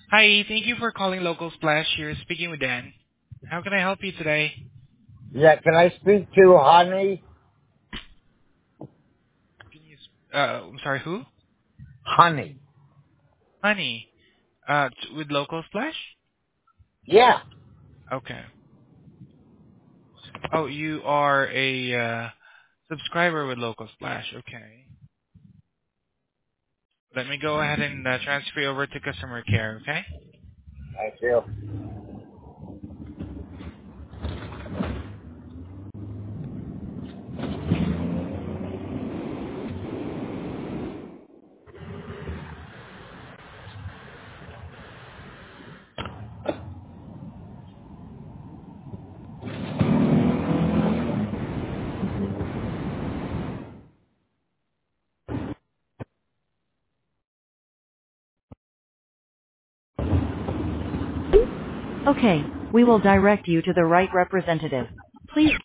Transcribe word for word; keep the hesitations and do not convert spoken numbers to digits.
Hi, thank you for calling Local Splash. You're speaking with Dan. How can I help you today? Yeah, can I speak to Honey? Can you, s- uh, I'm sorry, who? Honey. Honey. Uh, t- with Local Splash? Yeah. Okay. Oh, you are a uh, subscriber with Local Splash. Okay. Let me go ahead and uh, transfer you over to customer care. Okay. Thank you. Okay, we will direct you to the right representative. Please